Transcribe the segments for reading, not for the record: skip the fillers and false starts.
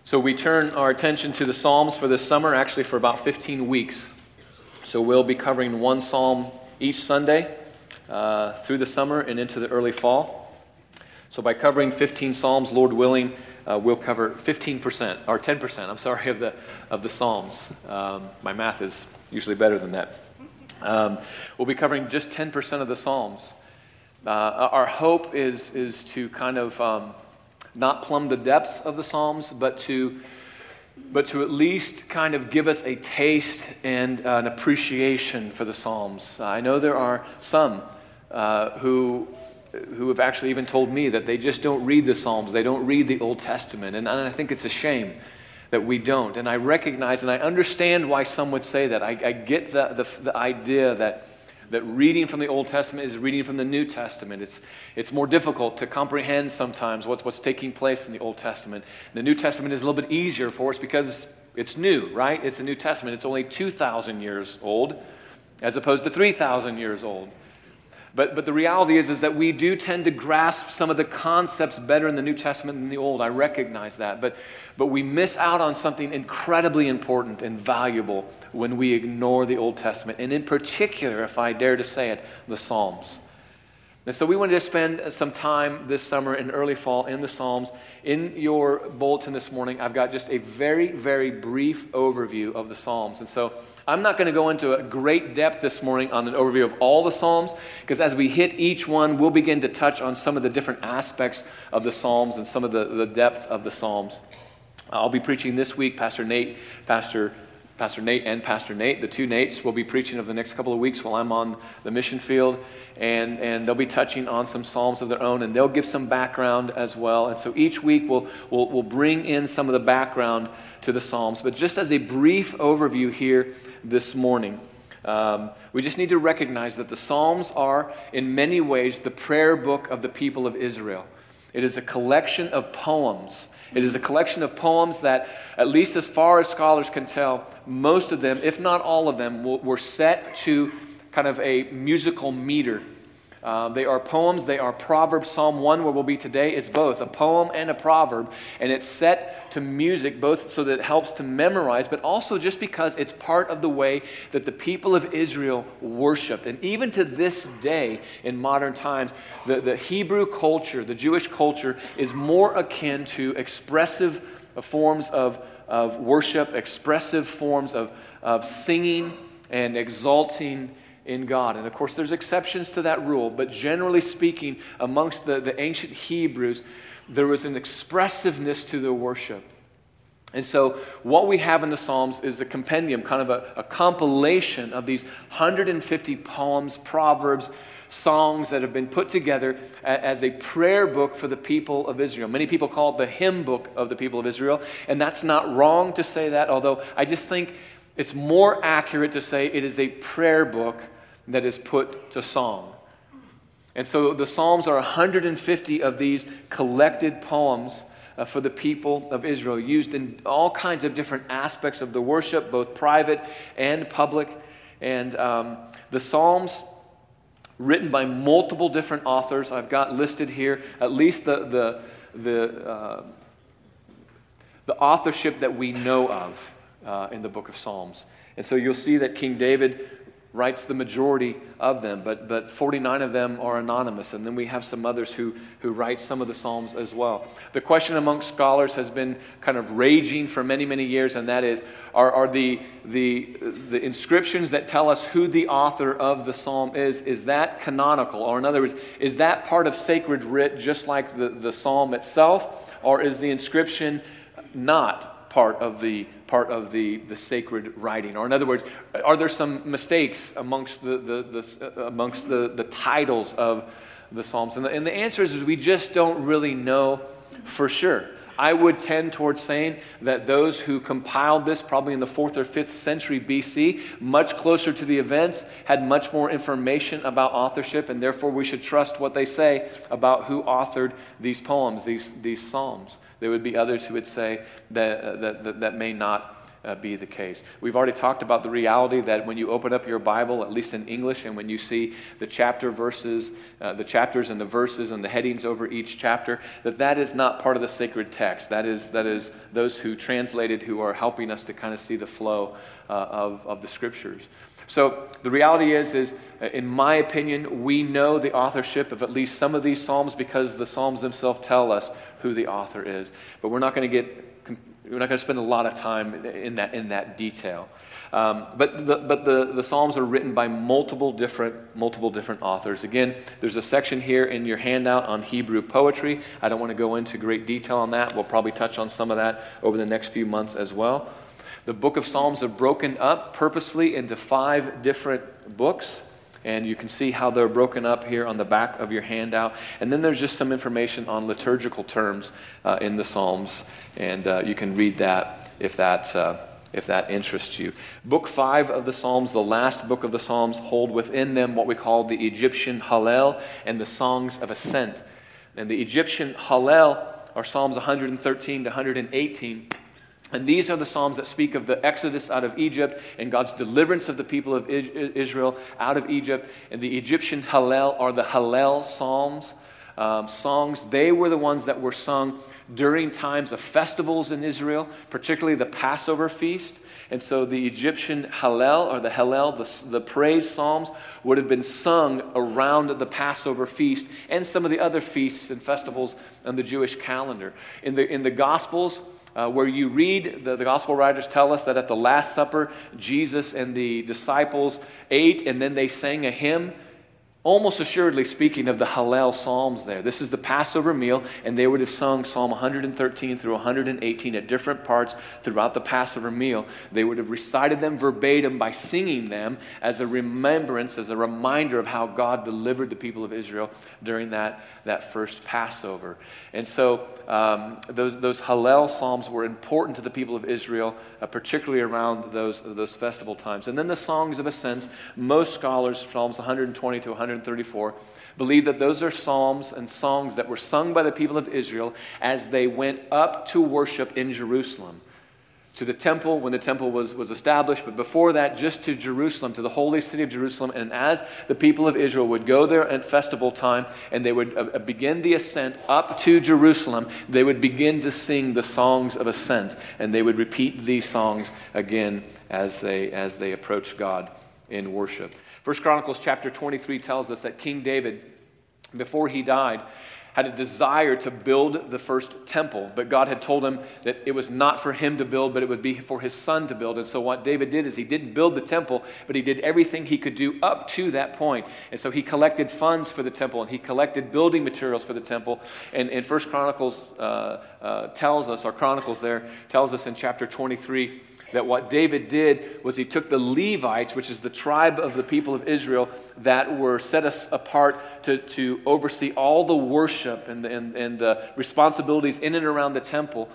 So we turn our attention to the Psalms for this summer, actually for about 15 weeks. So we'll be covering one Psalm each Sunday through the summer and into the early fall. So by covering 15 Psalms, Lord willing, we'll cover 15%, or 10%, I'm sorry, of the Psalms. My math is usually better than that. We'll be covering just 10% of the Psalms. Our hope is to kind of not plumb the depths of the Psalms, but to at least kind of give us a taste and an appreciation for the Psalms. I know there are some who have actually even told me that they just don't read the Psalms, they don't read the Old Testament, and I think it's a shame that we don't. And I recognize and I understand why some would say that. I get the idea that reading from the Old Testament is reading from the New Testament. It's more difficult to comprehend sometimes what's taking place in the Old Testament. The New Testament is a little bit easier for us because it's new, right? It's a New Testament. It's only 2,000 years old as opposed to 3,000 years old. But the reality is that we do tend to grasp some of the concepts better in the New Testament than the Old. I recognize that. But we miss out on something incredibly important and valuable when we ignore the Old Testament. And in particular, if I dare to say it, the Psalms. And so we wanted to spend some time this summer and early fall in the Psalms. In your bulletin this morning, I've got just a very, very brief overview of the Psalms. And so I'm not going to go into a great depth this morning on an overview of all the Psalms, because as we hit each one, we'll begin to touch on some of the different aspects of the Psalms and some of the depth of the Psalms. I'll be preaching this week. Pastor Nate, the two Nates, will be preaching over the next couple of weeks while I'm on the mission field, and they'll be touching on some Psalms of their own, and they'll give some background as well. And so each week we'll bring in some of the background to the Psalms. But just as a brief overview here this morning, we just need to recognize that the Psalms are, in many ways, the prayer book of the people of Israel. It is a collection of poems. It is a collection of poems that, at least as far as scholars can tell, most of them, if not all of them, were set to kind of a musical meter. They are poems, they are proverbs. Psalm 1, where we'll be today, is both a poem and a proverb, and it's set to music, both so that it helps to memorize, but also just because it's part of the way that the people of Israel worshiped. And even to this day, in modern times, the Hebrew culture, the Jewish culture, is more akin to expressive forms of worship, expressive forms of singing and exalting in God. And of course, there's exceptions to that rule, but generally speaking, amongst the ancient Hebrews, there was an expressiveness to their worship. And so what we have in the Psalms is a compendium, kind of a compilation of these 150 poems, proverbs, songs that have been put together as a prayer book for the people of Israel. Many people call it the hymn book of the people of Israel, and that's not wrong to say that, although I just think it's more accurate to say it is a prayer book that is put to song. And so the Psalms are 150 of these collected poems for the people of Israel, used in all kinds of different aspects of the worship, both private and public. And the Psalms, written by multiple different authors, I've got listed here at least the authorship that we know of in the book of Psalms. And so you'll see that King David writes the majority of them, but 49 of them are anonymous, and then we have some others who write some of the Psalms as well. The question among scholars has been kind of raging for many, many years, and that is, are the inscriptions that tell us who the author of the Psalm is that canonical? Or in other words, is that part of sacred writ just like the Psalm itself, or is the inscription not part of the sacred writing? Or in other words, are there some mistakes amongst the titles of the Psalms? And the answer is we just don't really know for sure. I would tend towards saying that those who compiled this probably in the 4th or 5th century BC, much closer to the events, had much more information about authorship, and therefore we should trust what they say about who authored these poems, these Psalms. There would be others who would say that may not be the case. We've already talked about the reality that when you open up your Bible, at least in English, and when you see the chapter verses, the chapters and the verses and the headings over each chapter, that is not part of the sacred text. That is those who translated, who are helping us to kind of see the flow of the Scriptures. So the reality is, in my opinion, we know the authorship of at least some of these Psalms because the Psalms themselves tell us who the author is. But we're not going to spend a lot of time in that detail. But the Psalms are written by multiple different authors. Again, there's a section here in your handout on Hebrew poetry. I don't want to go into great detail on that. We'll probably touch on some of that over the next few months as well. The book of Psalms are broken up purposefully into 5 different books. And you can see how they're broken up here on the back of your handout. And then there's just some information on liturgical terms in the Psalms. And you can read that if that interests you. Book 5 of the Psalms, the last book of the Psalms, hold within them what we call the Egyptian Hallel and the Songs of Ascent. And the Egyptian Hallel are Psalms 113 to 118. And these are the Psalms that speak of the exodus out of Egypt and God's deliverance of the people of Israel out of Egypt. And the Egyptian Hallel are the Hallel Psalms. Songs, they were the ones that were sung during times of festivals in Israel, particularly the Passover feast. And so the Egyptian Hallel, or the Hallel, the praise psalms, would have been sung around the Passover feast and some of the other feasts and festivals on the Jewish calendar. In the Gospels, where you read, the gospel writers tell us that at the Last Supper, Jesus and the disciples ate and then they sang a hymn, almost assuredly speaking of the Hallel Psalms there. This is the Passover meal, and they would have sung Psalm 113 through 118 at different parts throughout the Passover meal. They would have recited them verbatim by singing them as a remembrance, as a reminder of how God delivered the people of Israel during that first Passover. And so those Hallel Psalms were important to the people of Israel, particularly around those festival times. And then the Songs of Ascents, most scholars, Psalms 120 to 134, believe that those are psalms and songs that were sung by the people of Israel as they went up to worship in Jerusalem, to the temple when the temple was established, but before that, just to Jerusalem, to the holy city of Jerusalem. And as the people of Israel would go there at festival time and they would begin the ascent up to Jerusalem, they would begin to sing the songs of ascent, and they would repeat these songs again as they approach God in worship. 1 Chronicles chapter 23 tells us that King David, before he died, had a desire to build the first temple, but God had told him that it was not for him to build, but it would be for his son to build. And so what David did is he didn't build the temple, but he did everything he could do up to that point. And so he collected funds for the temple, and he collected building materials for the temple. And 1 Chronicles tells us in chapter 23 that what David did was he took the Levites, which is the tribe of the people of Israel that were set apart to oversee all the worship and the responsibilities in and around the temple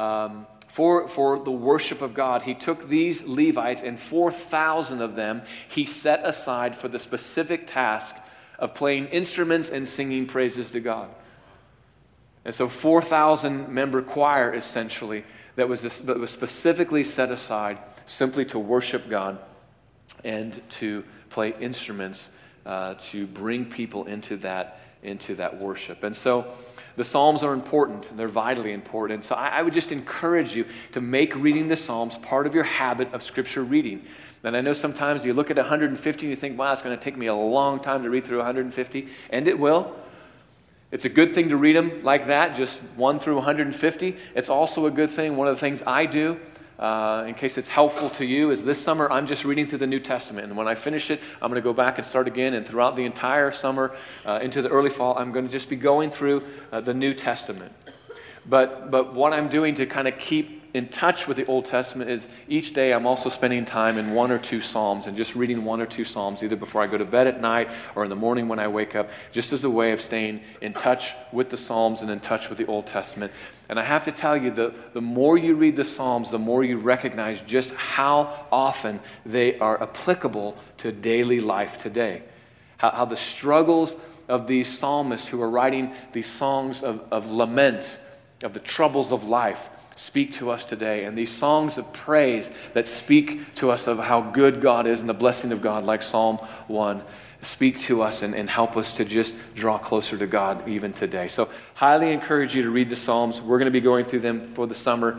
for the worship of God. He took these Levites, and 4,000 of them he set aside for the specific task of playing instruments and singing praises to God. And so 4,000 member choir, essentially, that was specifically set aside simply to worship God and to play instruments to bring people into that worship. And so the Psalms are important, and they're vitally important. So I would just encourage you to make reading the Psalms part of your habit of Scripture reading. And I know sometimes you look at 150 and you think, wow, it's going to take me a long time to read through 150, and it will. It's a good thing to read them like that, just 1 through 150. It's also a good thing, one of the things I do, in case it's helpful to you, is this summer I'm just reading through the New Testament. And when I finish it, I'm going to go back and start again. And throughout the entire summer, into the early fall, I'm going to just be going through the New Testament. But what I'm doing to kind of keep in touch with the Old Testament is each day I'm also spending time in 1 or 2 Psalms and just reading 1 or 2 Psalms either before I go to bed at night or in the morning when I wake up, just as a way of staying in touch with the Psalms and in touch with the Old Testament. And I have to tell you, the more you read the Psalms, the more you recognize just how often they are applicable to daily life today. How the struggles of these psalmists who are writing these songs of lament, of the troubles of life, speak to us today. And these songs of praise that speak to us of how good God is and the blessing of God, like Psalm 1, speak to us and help us to just draw closer to God even today. So highly encourage you to read the Psalms. We're going to be going through them for the summer.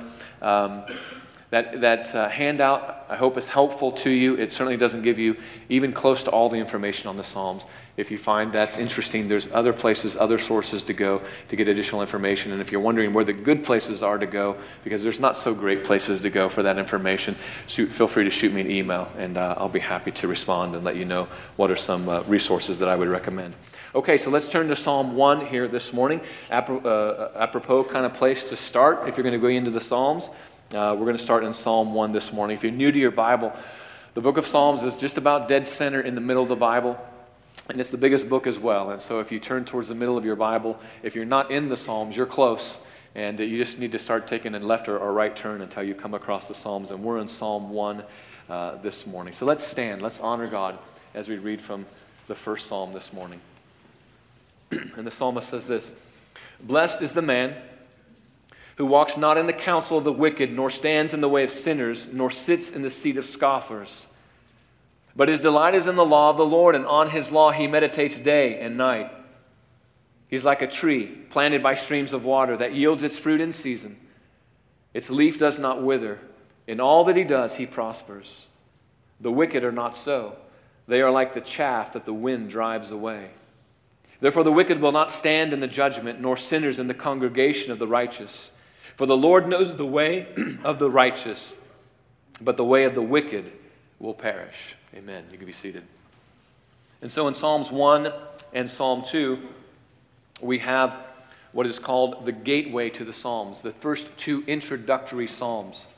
That handout, I hope, is helpful to you. It certainly doesn't give you even close to all the information on the Psalms. If you find that's interesting, there's other places, other sources to go to get additional information. And if you're wondering where the good places are to go, because there's not so great places to go for that information, feel free to shoot me an email, and I'll be happy to respond and let you know what are some resources that I would recommend. Okay, so let's turn to Psalm 1 here this morning. Apropos kind of place to start if you're going to go into the Psalms. We're going to start in Psalm 1 this morning. If you're new to your Bible, the book of Psalms is just about dead center in the middle of the Bible, and it's the biggest book as well. And so if you turn towards the middle of your Bible, if you're not in the Psalms, you're close, and you just need to start taking a left or right turn until you come across the Psalms. And we're in Psalm 1 this morning. So let's stand. Let's honor God as we read from the first Psalm this morning. And the psalmist says this: "Blessed is the man who walks not in the counsel of the wicked, nor stands in the way of sinners, nor sits in the seat of scoffers. But his delight is in the law of the Lord, and on his law he meditates day and night. He's like a tree planted by streams of water that yields its fruit in season. Its leaf does not wither. In all that he does, he prospers. The wicked are not so. They are like the chaff that the wind drives away. Therefore the wicked will not stand in the judgment, nor sinners in the congregation of the righteous. For the Lord knows the way of the righteous, but the way of the wicked will perish." Amen. You can be seated. And so in Psalms 1 and Psalm 2, we have what is called the gateway to the Psalms, the first two introductory Psalms.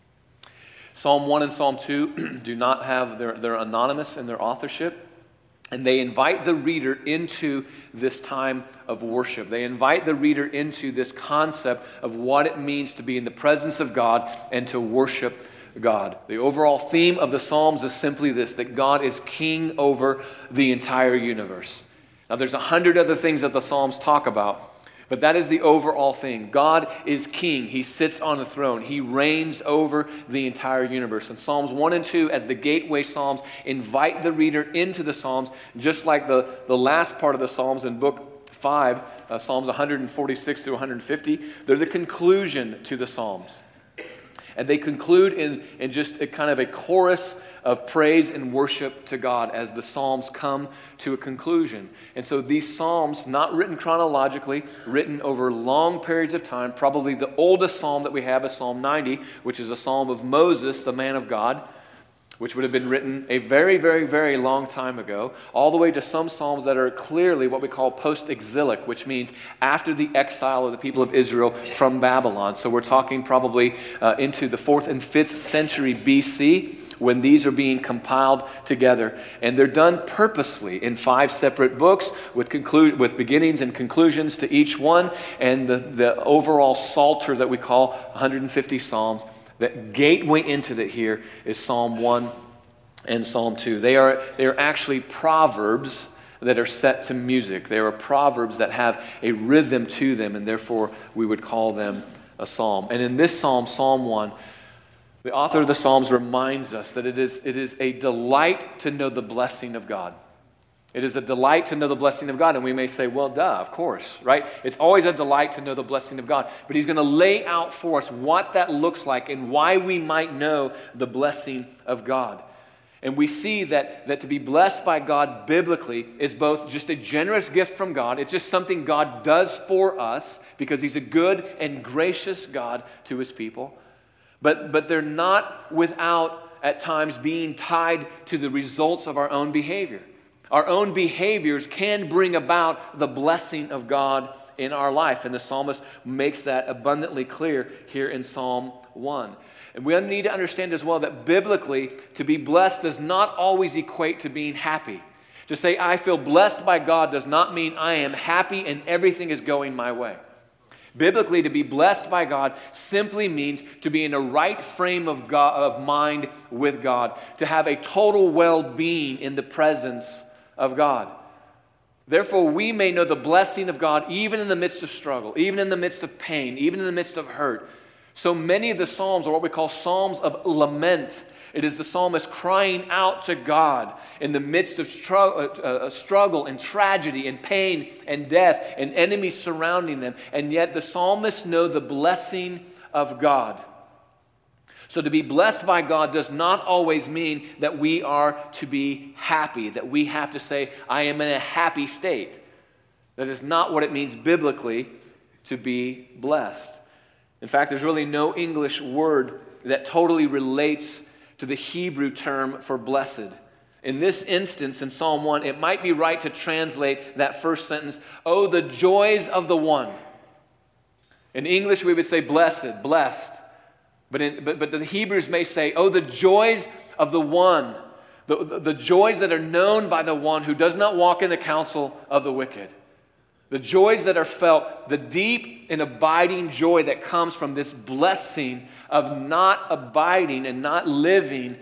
Psalm 1 and Psalm 2 do not have, they're anonymous in their authorship. And they invite the reader into this time of worship. They invite the reader into this concept of what it means to be in the presence of God and to worship God. The overall theme of the Psalms is simply this: that God is king over the entire universe. Now, there's 100 other things that the Psalms talk about, but that is the overall thing. God is king. He sits on the throne. He reigns over the entire universe. And Psalms 1 and 2, as the gateway Psalms, invite the reader into the Psalms, just like the last part of the Psalms in book 5, Psalms 146 through 150. They're the conclusion to the Psalms. And they conclude in just a kind of a chorus of praise and worship to God as the Psalms come to a conclusion. And so these Psalms, not written chronologically, written over long periods of time. Probably the oldest Psalm that we have is Psalm 90, which is a Psalm of Moses, the man of God, which would have been written a very, very, very long time ago, all the way to some Psalms that are clearly what we call post-exilic, which means after the exile of the people of Israel from Babylon. So we're talking probably into the 4th and 5th century BC, when these are being compiled together. And they're done purposefully in 5 separate books with beginnings and conclusions to each one, and the overall psalter that we call 150 Psalms. The gateway into that here is Psalm 1 and Psalm 2. They are actually proverbs that are set to music. They are proverbs that have a rhythm to them, and therefore we would call them a psalm. And in this psalm, Psalm 1, the author of the Psalms reminds us that it is a delight to know the blessing of God. It is a delight to know the blessing of God. And we may say, well, duh, of course, right? It's always a delight to know the blessing of God. But he's going to lay out for us what that looks like and why we might know the blessing of God. And we see that to be blessed by God biblically is both just a generous gift from God. It's just something God does for us because he's a good and gracious God to his people. But they're not without, at times, being tied to the results of our own behavior. Our own behaviors can bring about the blessing of God in our life. And the psalmist makes that abundantly clear here in Psalm 1. And we need to understand as well that biblically, to be blessed does not always equate to being happy. To say, I feel blessed by God does not mean I am happy and everything is going my way. Biblically, to be blessed by God simply means to be in a right frame of mind with God, to have a total well-being in the presence of God. Therefore, we may know the blessing of God even in the midst of struggle, even in the midst of pain, even in the midst of hurt, So many of the Psalms are what we call Psalms of lament. It is the psalmist crying out to God in the midst of struggle and tragedy and pain and death and enemies surrounding them. And yet the psalmists know the blessing of God. So to be blessed by God does not always mean that we are to be happy, that we have to say, I am in a happy state. That is not what it means biblically to be blessed. In fact, there's really no English word that totally relates to the Hebrew term for blessed. In this instance, in Psalm 1, it might be right to translate that first sentence, oh, the joys of the one. In English, we would say blessed, blessed. But the Hebrews may say, oh, the joys of the one, the joys that are known by the one who does not walk in the counsel of the wicked. The joys that are felt, the deep and abiding joy that comes from this blessing of not abiding and not living,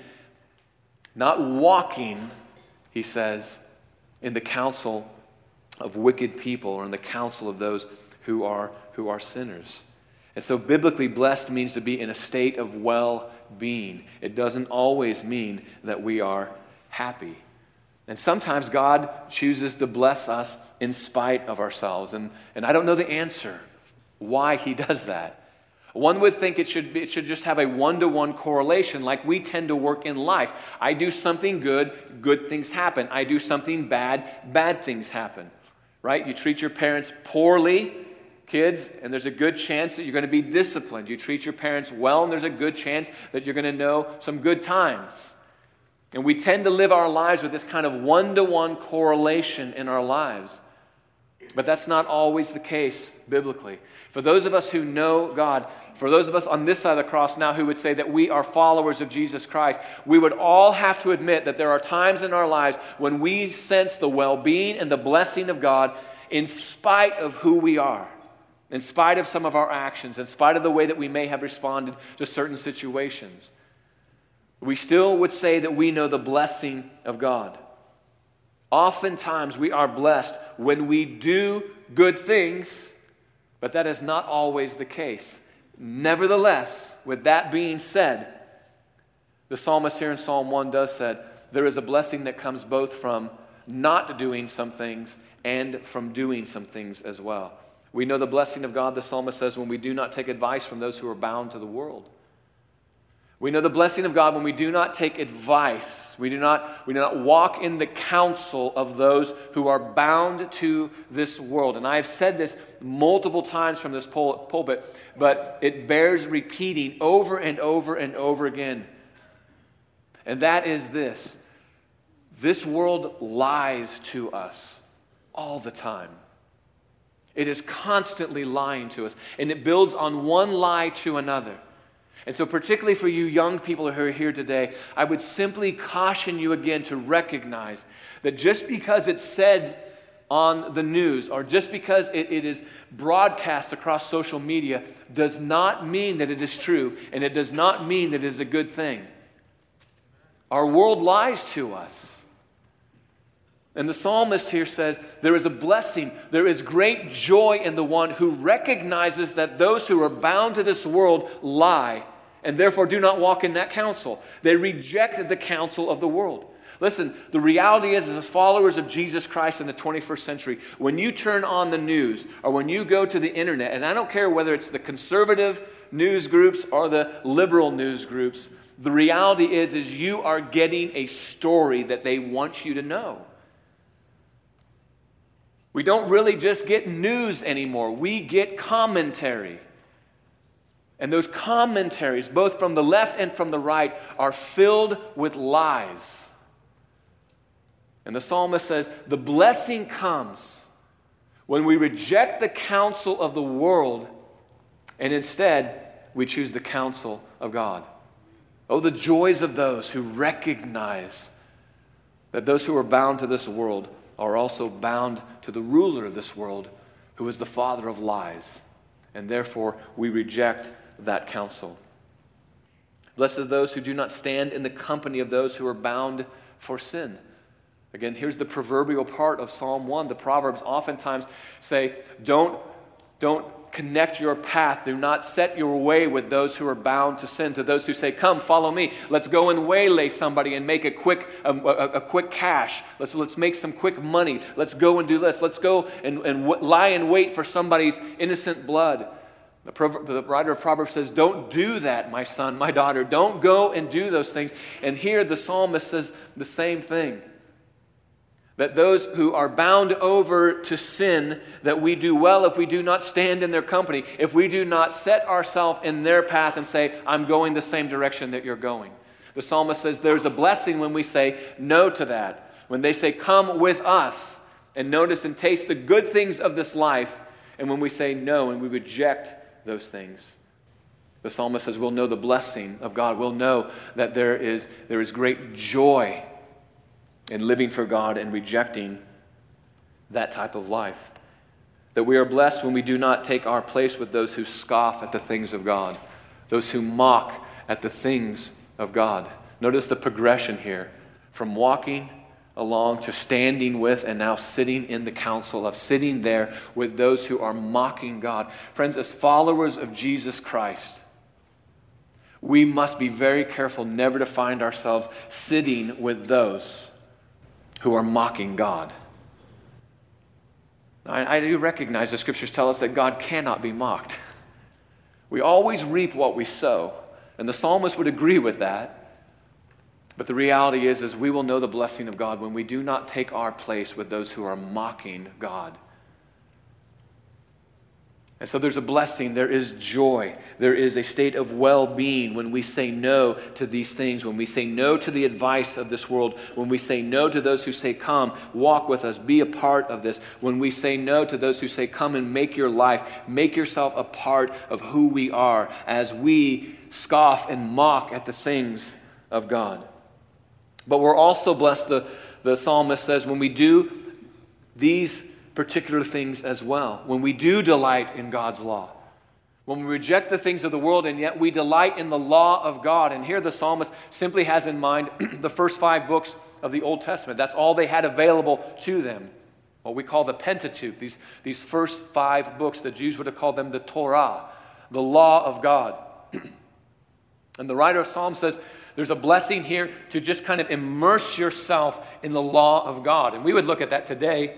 not walking, he says, in the counsel of wicked people or in the counsel of those who are sinners. And so biblically blessed means to be in a state of well-being. It doesn't always mean that we are happy. And sometimes God chooses to bless us in spite of ourselves. And I don't know the answer why he does that. One would think it should just have a one-to-one correlation like we tend to work in life. I do something good, good things happen. I do something bad, bad things happen. Right? You treat your parents poorly, kids, and there's a good chance that you're going to be disciplined. You treat your parents well, and there's a good chance that you're going to know some good times. And we tend to live our lives with this kind of one-to-one correlation in our lives. But that's not always the case biblically. For those of us who know God, for those of us on this side of the cross now who would say that we are followers of Jesus Christ, we would all have to admit that there are times in our lives when we sense the well-being and the blessing of God in spite of who we are, in spite of some of our actions, in spite of the way that we may have responded to certain situations. We still would say that we know the blessing of God. Oftentimes we are blessed when we do good things, but that is not always the case. Nevertheless, with that being said, the psalmist here in Psalm 1 does say there is a blessing that comes both from not doing some things and from doing some things as well. We know the blessing of God, the psalmist says, when we do not take advice from those who are bound to the world. We know the blessing of God when we do not take advice. We do not walk in the counsel of those who are bound to this world. And I have said this multiple times from this pulpit, but it bears repeating over and over and over again. And that is this. This world lies to us all the time. It is constantly lying to us, and it builds on one lie to another. And so particularly for you young people who are here today, I would simply caution you again to recognize that just because it's said on the news or just because it is broadcast across social media does not mean that it is true, and it does not mean that it is a good thing. Our world lies to us. And the psalmist here says, there is a blessing, there is great joy in the one who recognizes that those who are bound to this world lie, and therefore do not walk in that counsel. They reject the counsel of the world. Listen, the reality is, as followers of Jesus Christ in the 21st century, when you turn on the news or when you go to the internet, and I don't care whether it's the conservative news groups or the liberal news groups, the reality is you are getting a story that they want you to know. We don't really just get news anymore. We get commentary. And those commentaries, both from the left and from the right, are filled with lies. And the psalmist says, the blessing comes when we reject the counsel of the world and instead we choose the counsel of God. Oh, the joys of those who recognize that those who are bound to this world are also bound to the ruler of this world, who is the father of lies. And therefore, we reject that counsel. Blessed are those who do not stand in the company of those who are bound for sin. Again, here's the proverbial part of Psalm 1. The Proverbs oftentimes say, don't connect your path. Do not set your way with those who are bound to sin. To those who say, come, follow me. Let's go and waylay somebody and make a quick cash. Let's make some quick money. Let's go and do this. Let's go and lie in wait for somebody's innocent blood. The writer of Proverbs says, don't do that, my son, my daughter. Don't go and do those things. And here the psalmist says the same thing. That those who are bound over to sin, that we do well if we do not stand in their company, if we do not set ourselves in their path and say, I'm going the same direction that you're going. The psalmist says there's a blessing when we say no to that. When they say, come with us, and notice and taste the good things of this life, and when we say no and we reject those things. The psalmist says we'll know the blessing of God. We'll know that there is great joy in living for God and rejecting that type of life. That we are blessed when we do not take our place with those who scoff at the things of God, those who mock at the things of God. Notice the progression here from walking along to standing with and now sitting in the council of sitting there with those who are mocking God. Friends, as followers of Jesus Christ, we must be very careful never to find ourselves sitting with those who are mocking God. I do recognize the scriptures tell us that God cannot be mocked. We always reap what we sow, and the psalmist would agree with that. But the reality is we will know the blessing of God when we do not take our place with those who are mocking God. And so there's a blessing, there is joy, there is a state of well-being when we say no to these things, when we say no to the advice of this world, when we say no to those who say, come, walk with us, be a part of this, when we say no to those who say, come and make your life, make yourself a part of who we are as we scoff and mock at the things of God. But we're also blessed, the psalmist says, when we do these particular things as well. When we do delight in God's law. When we reject the things of the world and yet we delight in the law of God. And here the psalmist simply has in mind the first 5 books of the Old Testament. That's all they had available to them. What we call the Pentateuch. These first 5 books, the Jews would have called them the Torah, the law of God. And the writer of Psalms says, there's a blessing here to just kind of immerse yourself in the law of God. And we would look at that today.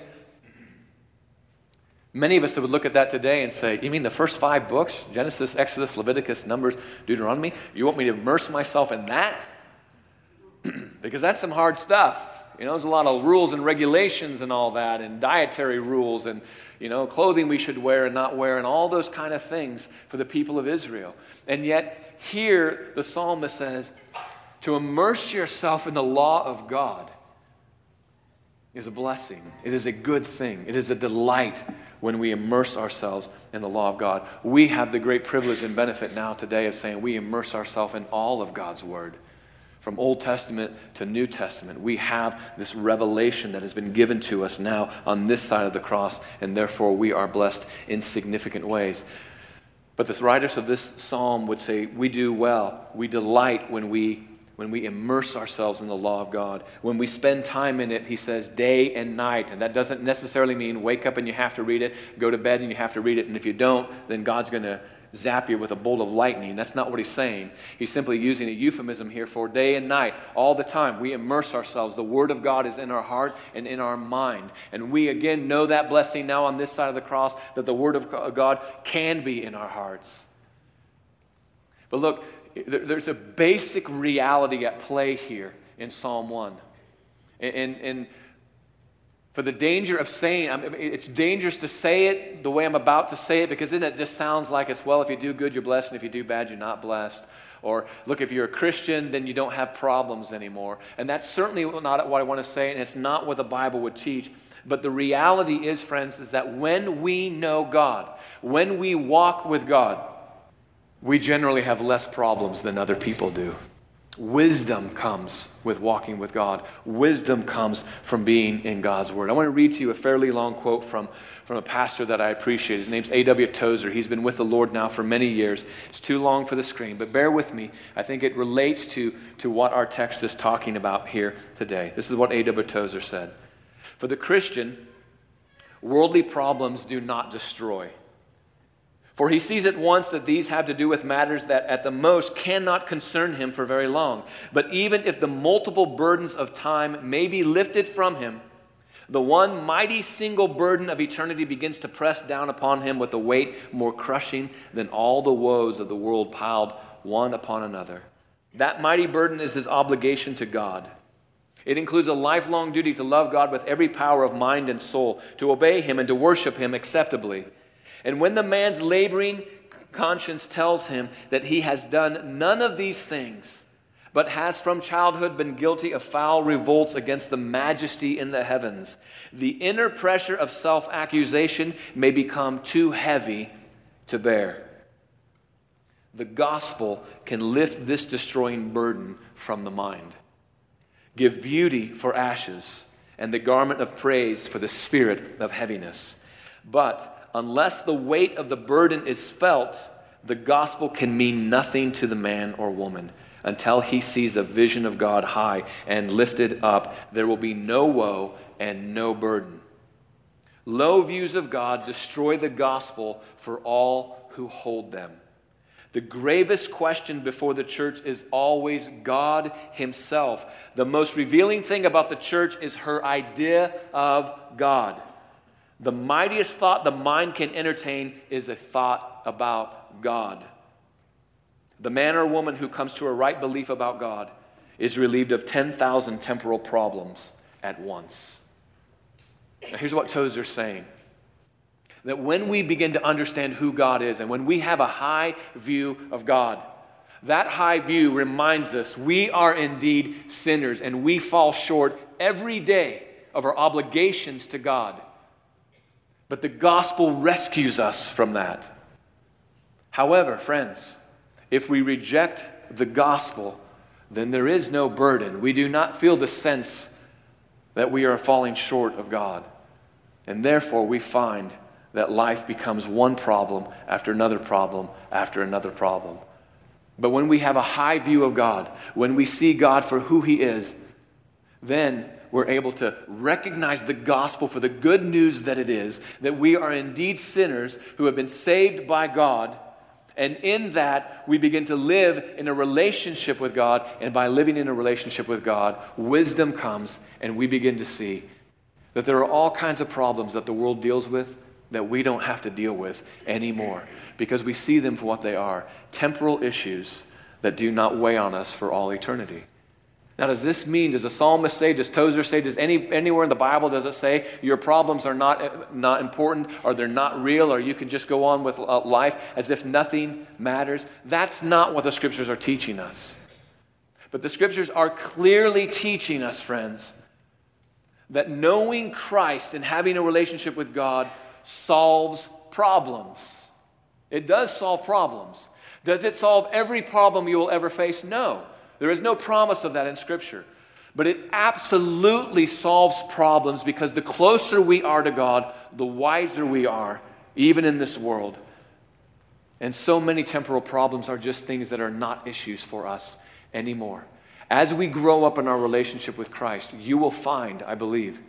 Many of us would look at that today and say, you mean the first 5 books, Genesis, Exodus, Leviticus, Numbers, Deuteronomy? You want me to immerse myself in that? Because that's some hard stuff. You know, there's a lot of rules and regulations and all that, and dietary rules and, clothing we should wear and not wear, and all those kind of things for the people of Israel. And yet, here the psalmist says, to immerse yourself in the law of God is a blessing. It is a good thing. It is a delight when we immerse ourselves in the law of God. We have the great privilege and benefit now today of saying we immerse ourselves in all of God's Word. From Old Testament to New Testament, we have this revelation that has been given to us now on this side of the cross, and therefore we are blessed in significant ways. But the writers of this psalm would say, we do well. We delight when we immerse ourselves in the law of God. When we spend time in it, he says, day and night. And that doesn't necessarily mean wake up and you have to read it, go to bed and you have to read it, and if you don't, then God's going to zap you with a bolt of lightning. That's not what he's saying. He's simply using a euphemism here for day and night. All the time, we immerse ourselves. The Word of God is in our heart and in our mind. And we, again, know that blessing now on this side of the cross, that the Word of God can be in our hearts. But look, there's a basic reality at play here in Psalm 1. And for the danger of saying, it's dangerous to say it the way I'm about to say it, because then it just sounds like it's, well, if you do good, you're blessed, and if you do bad, you're not blessed. Or, look, if you're a Christian, then you don't have problems anymore. And that's certainly not what I want to say, and it's not what the Bible would teach. But the reality is, friends, is that when we know God, when we walk with God, we generally have less problems than other people do. Wisdom comes with walking with God. Wisdom comes from being in God's Word. I want to read to you a fairly long quote from a pastor that I appreciate. His name's A.W. Tozer. He's been with the Lord now for many years. It's too long for the screen, but bear with me. I think it relates to what our text is talking about here today. This is what A.W. Tozer said. For the Christian, worldly problems do not destroy. For he sees at once that these have to do with matters that at the most cannot concern him for very long. But even if the multiple burdens of time may be lifted from him, the one mighty single burden of eternity begins to press down upon him with a weight more crushing than all the woes of the world piled one upon another. That mighty burden is his obligation to God. It includes a lifelong duty to love God with every power of mind and soul, to obey him and to worship him acceptably. And when the man's laboring conscience tells him that he has done none of these things, but has from childhood been guilty of foul revolts against the majesty in the heavens, the inner pressure of self-accusation may become too heavy to bear. The gospel can lift this destroying burden from the mind, give beauty for ashes, and the garment of praise for the spirit of heaviness. But unless the weight of the burden is felt, the gospel can mean nothing to the man or woman. Until he sees a vision of God high and lifted up, there will be no woe and no burden. Low views of God destroy the gospel for all who hold them. The gravest question before the church is always God himself. The most revealing thing about the church is her idea of God. The mightiest thought the mind can entertain is a thought about God. The man or woman who comes to a right belief about God is relieved of 10,000 temporal problems at once. Now here's what Tozer's saying. That when we begin to understand who God is and when we have a high view of God, that high view reminds us we are indeed sinners and we fall short every day of our obligations to God. But the gospel rescues us from that. However, friends, if we reject the gospel, then there is no burden. We do not feel the sense that we are falling short of God. And therefore, we find that life becomes one problem after another problem after another problem. But when we have a high view of God, when we see God for who he is, then we're able to recognize the gospel for the good news that it is, that we are indeed sinners who have been saved by God. And in that, we begin to live in a relationship with God. And by living in a relationship with God, wisdom comes, and we begin to see that there are all kinds of problems that the world deals with that we don't have to deal with anymore, because we see them for what they are, temporal issues that do not weigh on us for all eternity. Now, does this mean, does the psalmist say, does Tozer say, does anywhere in the Bible does it say your problems are not important, or they're not real, or you can just go on with life as if nothing matters? That's not what the Scriptures are teaching us. But the Scriptures are clearly teaching us, friends, that knowing Christ and having a relationship with God solves problems. It does solve problems. Does it solve every problem you will ever face? No. There is no promise of that in Scripture. But it absolutely solves problems, because the closer we are to God, the wiser we are, even in this world. And so many temporal problems are just things that are not issues for us anymore. As we grow up in our relationship with Christ, you will find, I believe,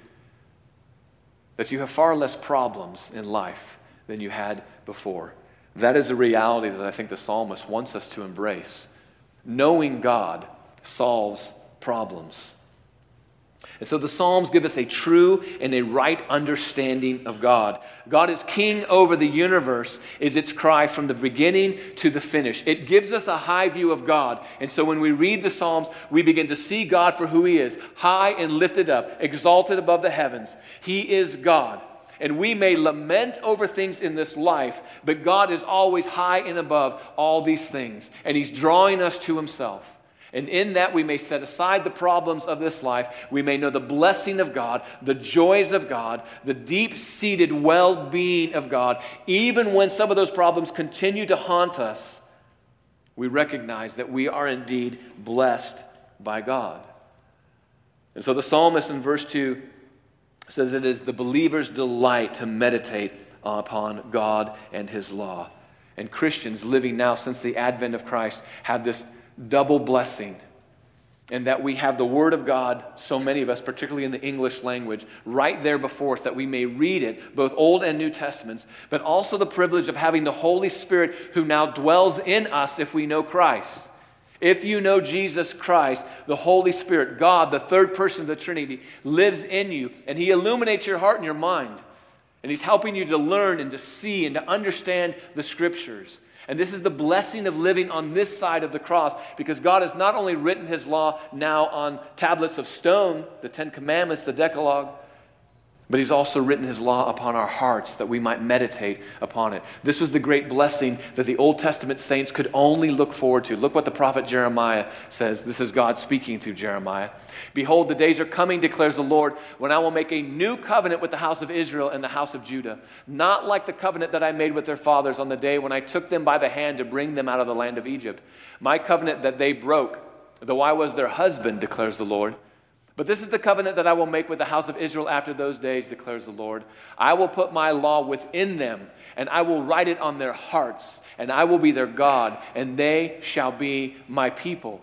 that you have far less problems in life than you had before. That is a reality that I think the psalmist wants us to embrace. Knowing God solves problems. And so the Psalms give us a true and a right understanding of God. God is king over the universe is its cry from the beginning to the finish. It gives us a high view of God. And so when we read the Psalms, we begin to see God for who he is, high and lifted up, exalted above the heavens. He is God. And we may lament over things in this life, but God is always high and above all these things. And he's drawing us to himself. And in that we may set aside the problems of this life. We may know the blessing of God, the joys of God, the deep-seated well-being of God. Even when some of those problems continue to haunt us, we recognize that we are indeed blessed by God. And so the psalmist in verse 2 says it is the believer's delight to meditate upon God and his law. And Christians living now since the advent of Christ have this double blessing and that we have the Word of God, so many of us, particularly in the English language, right there before us, that we may read it, both Old and New Testaments, but also the privilege of having the Holy Spirit who now dwells in us if we know Christ. If you know Jesus Christ, the Holy Spirit, God, the third person of the Trinity, lives in you, and He illuminates your heart and your mind. And He's helping you to learn and to see and to understand the Scriptures. And this is the blessing of living on this side of the cross, because God has not only written His law now on tablets of stone, the Ten Commandments, the Decalogue, but He's also written His law upon our hearts that we might meditate upon it. This was the great blessing that the Old Testament saints could only look forward to. Look what the prophet Jeremiah says. This is God speaking through Jeremiah. Behold, the days are coming, declares the Lord, when I will make a new covenant with the house of Israel and the house of Judah, not like the covenant that I made with their fathers on the day when I took them by the hand to bring them out of the land of Egypt. My covenant that they broke, though I was their husband, declares the Lord. But this is the covenant that I will make with the house of Israel after those days, declares the Lord. I will put my law within them, and I will write it on their hearts, and I will be their God, and they shall be my people.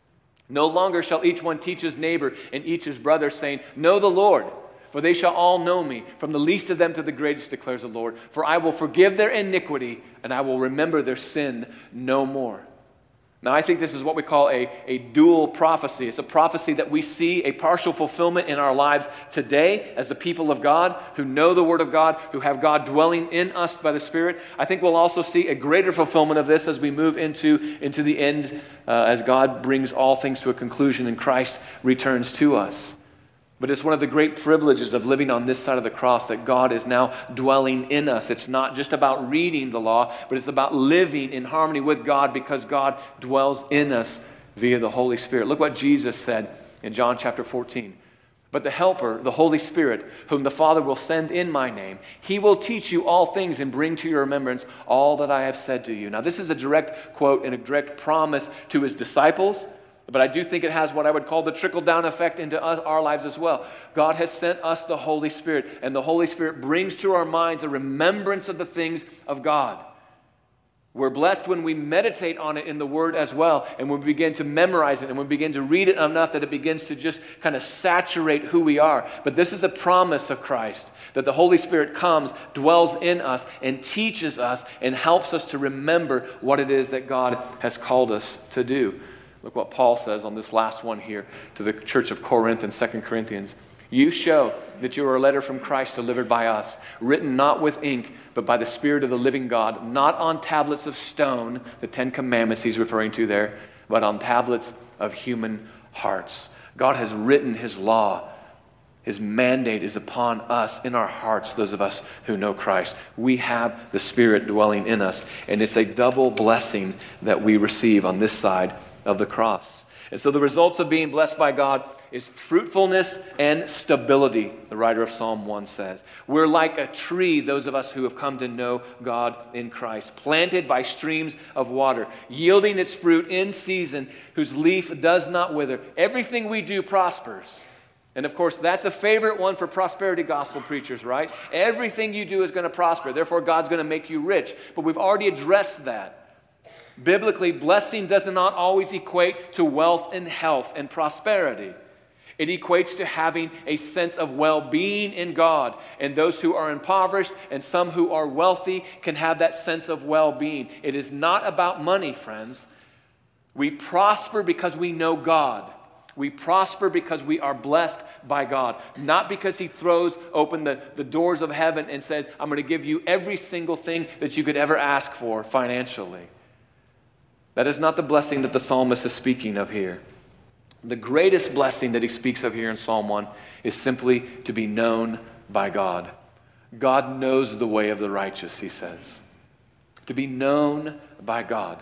No longer shall each one teach his neighbor and each his brother, saying, Know the Lord, for they shall all know me, from the least of them to the greatest, declares the Lord. For I will forgive their iniquity, and I will remember their sin no more. Now, I think this is what we call a dual prophecy. It's a prophecy that we see a partial fulfillment in our lives today as the people of God who know the Word of God, who have God dwelling in us by the Spirit. I think we'll also see a greater fulfillment of this as we move into the end, as God brings all things to a conclusion and Christ returns to us. But it's one of the great privileges of living on this side of the cross that God is now dwelling in us. It's not just about reading the law, but it's about living in harmony with God because God dwells in us via the Holy Spirit. Look what Jesus said in John chapter 14. But the Helper, the Holy Spirit, whom the Father will send in my name, He will teach you all things and bring to your remembrance all that I have said to you. Now, this is a direct quote and a direct promise to His disciples. But I do think it has what I would call the trickle-down effect into our lives as well. God has sent us the Holy Spirit, and the Holy Spirit brings to our minds a remembrance of the things of God. We're blessed when we meditate on it in the Word as well, and we begin to memorize it, and we begin to read it enough that it begins to just kind of saturate who we are. But this is a promise of Christ, that the Holy Spirit comes, dwells in us, and teaches us, and helps us to remember what it is that God has called us to do. Look what Paul says on this last one here to the church of Corinth in 2 Corinthians. You show that you are a letter from Christ delivered by us, written not with ink, but by the Spirit of the living God, not on tablets of stone, the Ten Commandments he's referring to there, but on tablets of human hearts. God has written His law. His mandate is upon us in our hearts, those of us who know Christ. We have the Spirit dwelling in us, and it's a double blessing that we receive on this side of the cross. And so the results of being blessed by God is fruitfulness and stability, the writer of Psalm 1 says. We're like a tree, those of us who have come to know God in Christ, planted by streams of water, yielding its fruit in season, whose leaf does not wither. Everything we do prospers. And of course, that's a favorite one for prosperity gospel preachers, right? Everything you do is going to prosper. Therefore, God's going to make you rich. But we've already addressed that. Biblically, blessing does not always equate to wealth and health and prosperity. It equates to having a sense of well-being in God. And those who are impoverished and some who are wealthy can have that sense of well-being. It is not about money, friends. We prosper because we know God. We prosper because we are blessed by God, not because He throws open the doors of heaven and says, I'm going to give you every single thing that you could ever ask for financially. That is not the blessing that the psalmist is speaking of here. The greatest blessing that he speaks of here in Psalm 1 is simply to be known by God. God knows the way of the righteous, he says. To be known by God.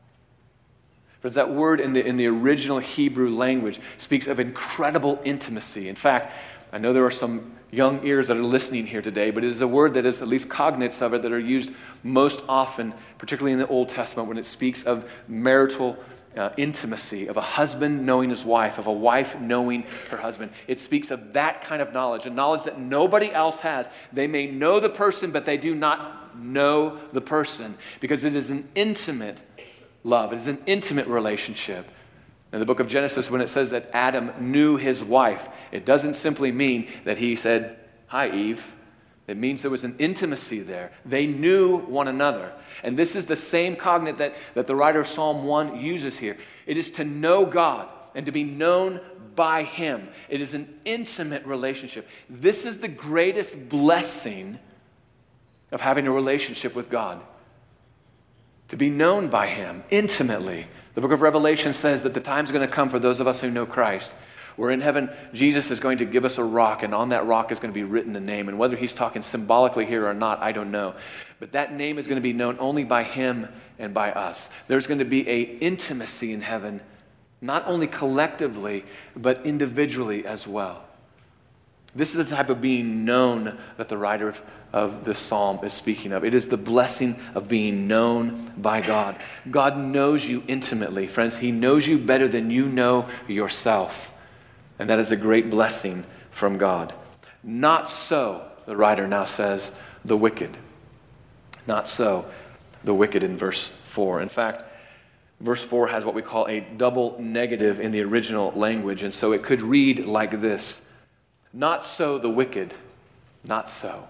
Friends, that word in the original Hebrew language speaks of incredible intimacy. In fact, I know there are some young ears that are listening here today, but it is a word that is at least cognates of it that are used most often, particularly in the Old Testament, when it speaks of marital intimacy, of a husband knowing his wife, of a wife knowing her husband. It speaks of that kind of knowledge, a knowledge that nobody else has. They may know the person, but they do not know the person, because it is an intimate love. It is an intimate relationship. In the book of Genesis, when it says that Adam knew his wife, it doesn't simply mean that he said, "Hi, Eve." It means there was an intimacy there. They knew one another. And this is the same cognate that the writer of Psalm 1 uses here. It is to know God and to be known by Him. It is an intimate relationship. This is the greatest blessing of having a relationship with God. To be known by Him intimately. The book of Revelation says that the time's going to come for those of us who know Christ. We're in heaven, Jesus is going to give us a rock, and on that rock is going to be written a name. And whether He's talking symbolically here or not, I don't know. But that name is going to be known only by Him and by us. There's going to be an intimacy in heaven, not only collectively, but individually as well. This is the type of being known that the writer of this psalm is speaking of. It is the blessing of being known by God. God knows you intimately, friends. He knows you better than you know yourself. And that is a great blessing from God. Not so, the writer now says, the wicked. Not so, the wicked in verse 4. In fact, verse 4 has what we call a double negative in the original language, and so it could read like this. Not so the wicked, not so.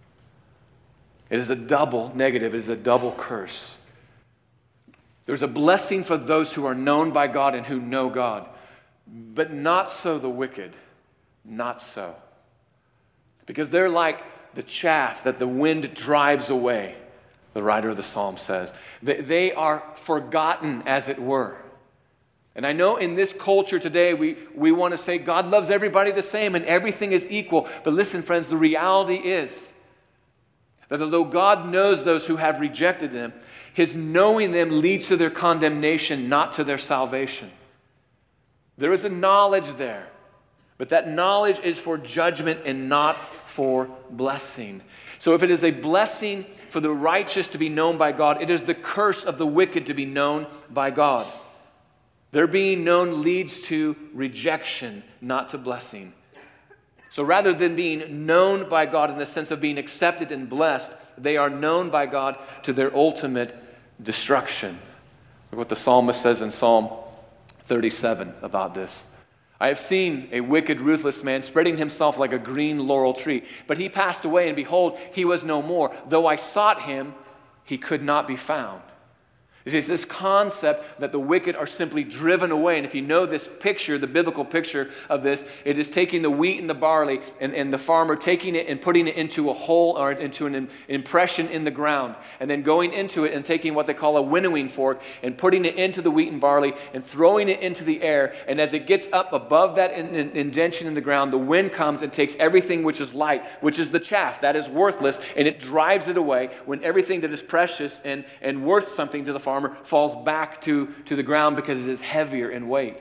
It is a double negative, it is a double curse. There's a blessing for those who are known by God and who know God. But not so the wicked, not so. Because they're like the chaff that the wind drives away, the writer of the psalm says. They are forgotten, as it were. And I know in this culture today, we want to say God loves everybody the same and everything is equal. But listen, friends, the reality is that although God knows those who have rejected Him, His knowing them leads to their condemnation, not to their salvation. There is a knowledge there, but that knowledge is for judgment and not for blessing. So if it is a blessing for the righteous to be known by God, it is the curse of the wicked to be known by God. Their being known leads to rejection, not to blessing. So rather than being known by God in the sense of being accepted and blessed, they are known by God to their ultimate destruction. Look what the psalmist says in Psalm 37 about this. I have seen a wicked, ruthless man spreading himself like a green laurel tree. But he passed away, and behold, he was no more. Though I sought him, he could not be found. You see, it's this concept that the wicked are simply driven away. And if you know this picture, the biblical picture of this, it is taking the wheat and the barley and the farmer taking it and putting it into a hole or into an impression in the ground. And then going into it and taking what they call a winnowing fork and putting it into the wheat and barley and throwing it into the air. And as it gets up above that indention in the ground, the wind comes and takes everything which is light, which is the chaff, that is worthless, and it drives it away when everything that is precious and worth something to the farmer falls back to the ground because it is heavier in weight.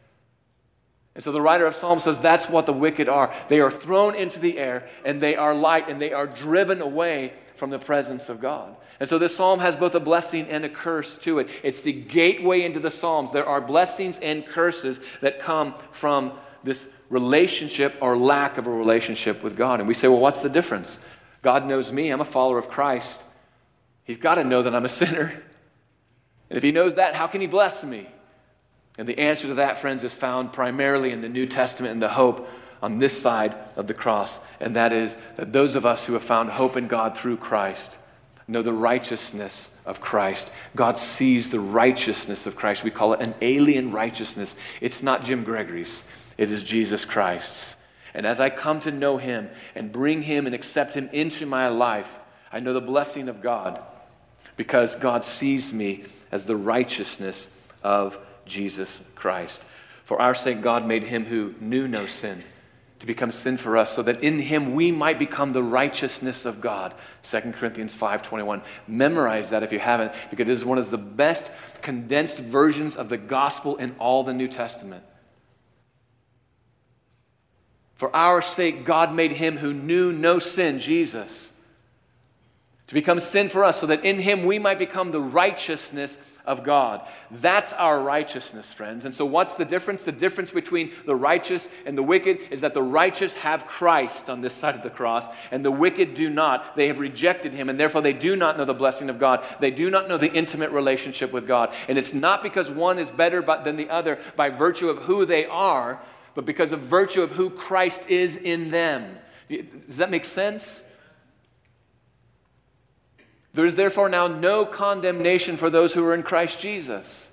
And so the writer of Psalms says that's what the wicked are. They are thrown into the air, and they are light, and they are driven away from the presence of God. And so this psalm has both a blessing and a curse to it. It's the gateway into the Psalms. There are blessings and curses that come from this relationship or lack of a relationship with God. And we say, well, what's the difference? God knows me. I'm a follower of Christ. He's got to know that I'm a sinner. And if He knows that, how can He bless me? And the answer to that, friends, is found primarily in the New Testament and the hope on this side of the cross. And that is that those of us who have found hope in God through Christ know the righteousness of Christ. God sees the righteousness of Christ. We call it an alien righteousness. It's not Jim Gregory's. It is Jesus Christ's. And as I come to know Him and bring Him and accept Him into my life, I know the blessing of God because God sees me as the righteousness of Jesus Christ. For our sake, God made Him who knew no sin to become sin for us so that in Him we might become the righteousness of God. 2 Corinthians 5:21. Memorize that if you haven't, because it is one of the best condensed versions of the gospel in all the New Testament. For our sake, God made Him who knew no sin, Jesus, To become sin for us so that in him we might become the righteousness of God. That's our righteousness, friends. And so what's the difference? The difference between the righteous and the wicked is that the righteous have Christ on this side of the cross, and the wicked do not. They have rejected him, and therefore they do not know the blessing of God. They do not know the intimate relationship with God. And it's not because one is better than the other by virtue of who they are, but because of virtue of who Christ is in them. Does that make sense? There is therefore now no condemnation for those who are in Christ Jesus.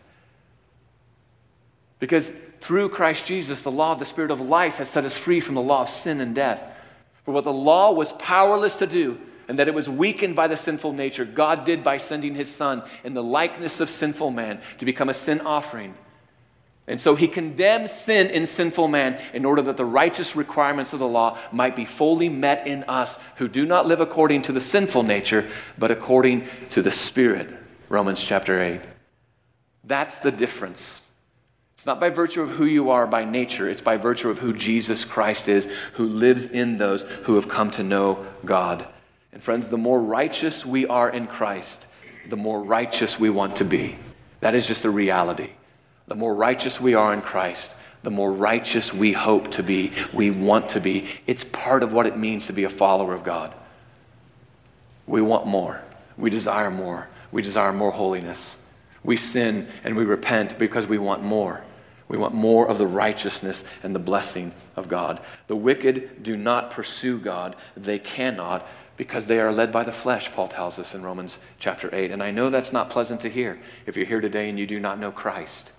Because through Christ Jesus, the law of the Spirit of life has set us free from the law of sin and death. For what the law was powerless to do, and that it was weakened by the sinful nature, God did by sending his Son in the likeness of sinful man to become a sin offering. And so he condemned sin in sinful man in order that the righteous requirements of the law might be fully met in us who do not live according to the sinful nature, but according to the Spirit. Romans chapter 8. That's the difference. It's not by virtue of who you are by nature. It's by virtue of who Jesus Christ is, who lives in those who have come to know God. And friends, the more righteous we are in Christ, the more righteous we want to be. That is just a reality. The more righteous we are in Christ, the more righteous we hope to be, we want to be. It's part of what it means to be a follower of God. We want more. We desire more. We desire more holiness. We sin and we repent because we want more. We want more of the righteousness and the blessing of God. The wicked do not pursue God. They cannot because they are led by the flesh, Paul tells us in Romans chapter 8. And I know that's not pleasant to hear if you're here today and you do not know Christ.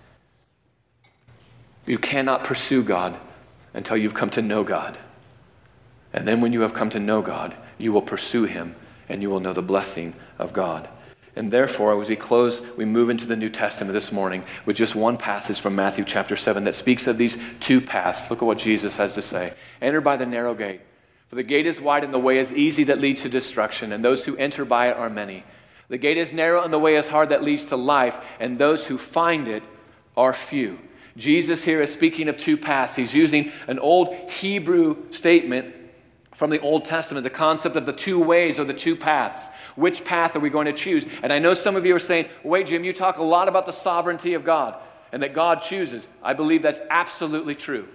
You cannot pursue God until you've come to know God. And then when you have come to know God, you will pursue him and you will know the blessing of God. And therefore, as we close, we move into the New Testament this morning with just one passage from Matthew chapter 7 that speaks of these two paths. Look at what Jesus has to say. Enter by the narrow gate. For the gate is wide and the way is easy that leads to destruction, and those who enter by it are many. The gate is narrow and the way is hard that leads to life, and those who find it are few. Jesus here is speaking of two paths. He's using an old Hebrew statement from the Old Testament, the concept of the two ways or the two paths. Which path are we going to choose? And I know some of you are saying, wait, Jim, you talk a lot about the sovereignty of God and that God chooses. I believe that's absolutely true.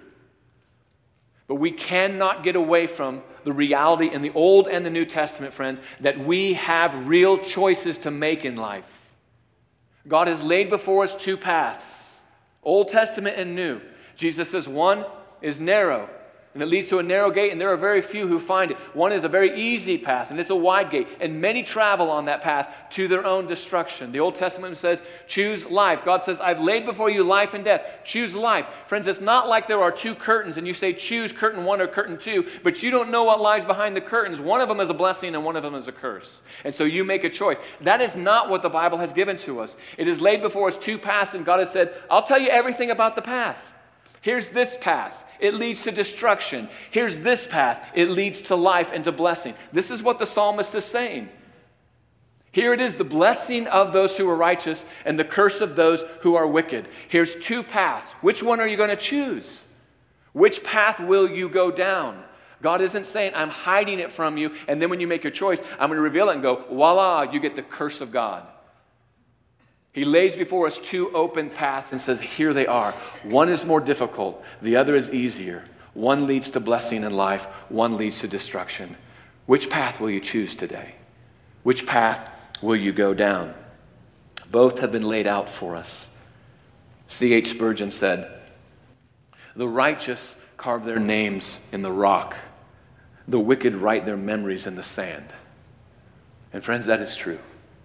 But we cannot get away from the reality in the Old and the New Testament, friends, that we have real choices to make in life. God has laid before us two paths. Old Testament and New. Jesus says one is narrow, and it leads to a narrow gate, and there are very few who find it. One is a very easy path, and it's a wide gate, and many travel on that path to their own destruction. The Old Testament says, choose life. God says, I've laid before you life and death. Choose life. Friends, it's not like there are two curtains, and you say, choose curtain 1 or curtain 2, but you don't know what lies behind the curtains. One of them is a blessing, and one of them is a curse. And so you make a choice. That is not what the Bible has given to us. It is laid before us two paths, and God has said, I'll tell you everything about the path. Here's this path. It leads to destruction. Here's this path. It leads to life and to blessing. This is what the psalmist is saying. Here it is, the blessing of those who are righteous and the curse of those who are wicked. Here's two paths. Which one are you going to choose? Which path will you go down? God isn't saying, I'm hiding it from you, and then when you make your choice, I'm going to reveal it and go, voila, you get the curse of God. He lays before us two open paths and says, here they are. One is more difficult. The other is easier. One leads to blessing and life. One leads to destruction. Which path will you choose today? Which path will you go down? Both have been laid out for us. C.H. Spurgeon said, the righteous carve their names in the rock. The wicked write their memories in the sand. And friends, that is true.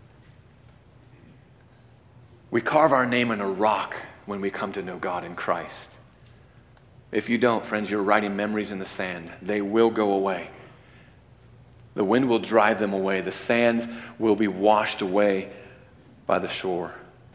We carve our name in a rock when we come to know God in Christ. If you don't, friends, you're writing memories in the sand. They will go away. The wind will drive them away. The sands will be washed away by the shore.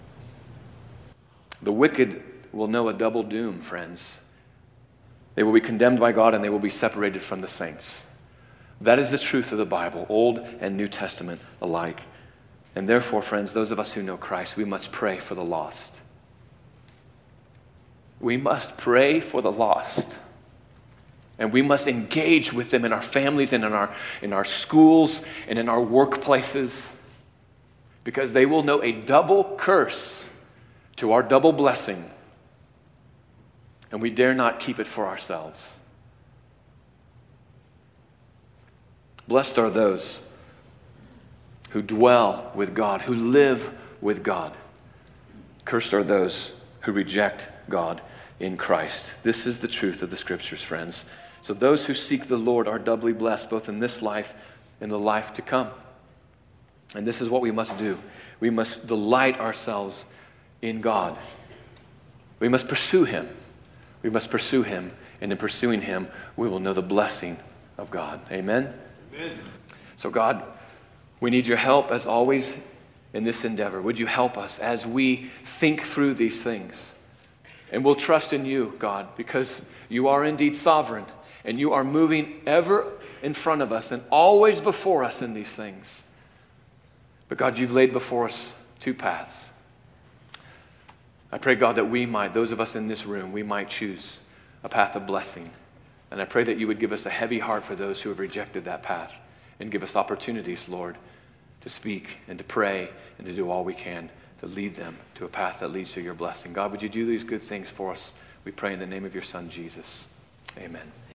The wicked will know a double doom, friends. They will be condemned by God and they will be separated from the saints. That is the truth of the Bible, Old and New Testament alike. And therefore, friends, those of us who know Christ, we must pray for the lost. We must pray for the lost. And we must engage with them in our families and in our schools and in our workplaces, because they will know a double curse to our double blessing, and we dare not keep it for ourselves. Blessed are those who dwell with God, who live with God. Cursed are those who reject God in Christ. This is the truth of the Scriptures, friends. So those who seek the Lord are doubly blessed, both in this life and the life to come. And this is what we must do. We must delight ourselves in God. We must pursue Him. We must pursue Him, and in pursuing Him, we will know the blessing of God. Amen? Amen. So God, we need your help as always in this endeavor. Would you help us as we think through these things? And we'll trust in you, God, because you are indeed sovereign, and you are moving ever in front of us and always before us in these things. But God, you've laid before us two paths. I pray, God, that we might, those of us in this room, we might choose a path of blessing. And I pray that you would give us a heavy heart for those who have rejected that path, and give us opportunities, Lord, to speak and to pray and to do all we can to lead them to a path that leads to your blessing. God, would you do these good things for us? We pray in the name of your Son, Jesus. Amen.